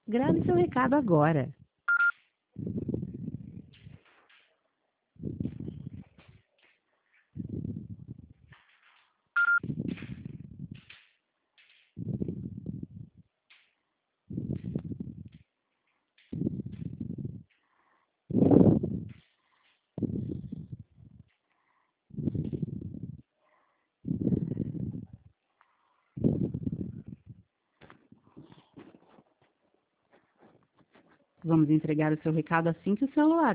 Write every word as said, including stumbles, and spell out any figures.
Grave seu recado agora. Vamos entregar o seu recado assim que o celular